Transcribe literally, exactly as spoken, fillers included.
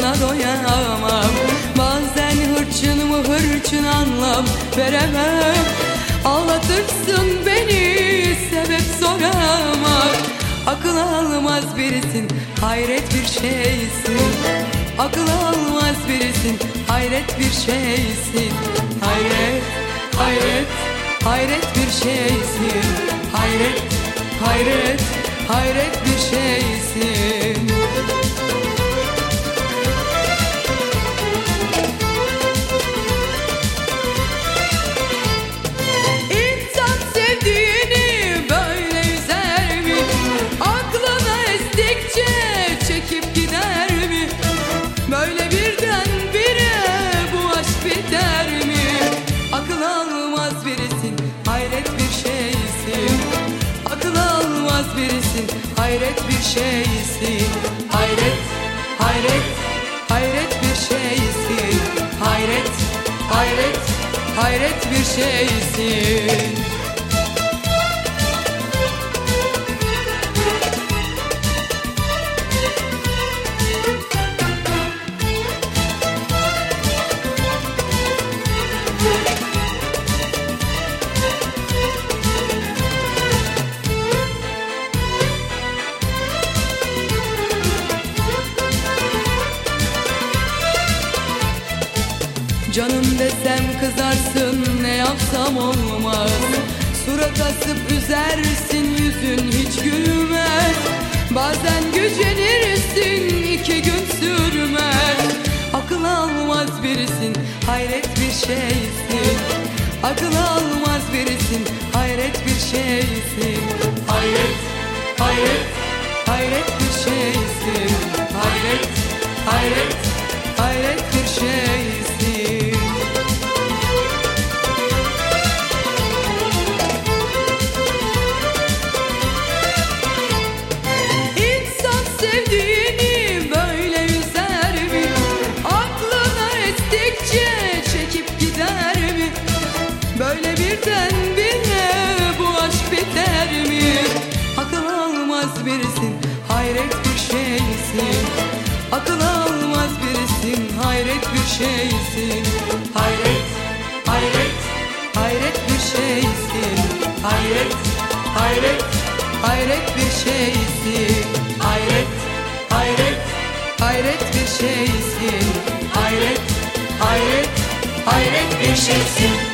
sana doyamam. Bazen hırçınımı hırçın anlam veremem. Ağlatırsın beni sebep soramam. Akıl almaz birisin, hayret bir şeysin. Akıl almaz birisin, hayret bir şeysin. Hayret, hayret, hayret bir şeysin. Hayret, hayret, hayret bir şeysin. İnsan sevdiğini böyle üzer mi? Aklına estikçe çekip gider mi? Böyle birdenbire bu aşk biter mi? Akıl almaz birisin, hayret bir şeysin. Akıl almaz birisin, hayret bir şeysin. Hayret, hayret, hayret bir şeysin. Hayret, hayret, hayret bir şeysin. Canım desem kızarsın, ne yapsam olmaz. Surat asıp üzersin, yüzün hiç gülmez. Bazen gücenirsin, iki gün sürmez. Akıl almaz birisin, hayret bir şeysin. Akıl almaz birisin, hayret bir şeysin. Hayret, hayret, hayret bir şeysin. Hayret, hayret, hayret bir şeysin. İnsan sevdiğini böyle üzer mi? Aklına estikçe çekip gider mi? Böyle birdenbire bu aşk biter mi? Akıl almaz birisin, hayret bir şeysin. Akıl almaz birisin, hayret bir şeysin. Hayret, hayret, hayret bir şeysin. Hayret, hayret, hayret bir şeysin. Hayret, hayret, hayret bir şeysin. Hayret, hayret, hayret bir şeysin.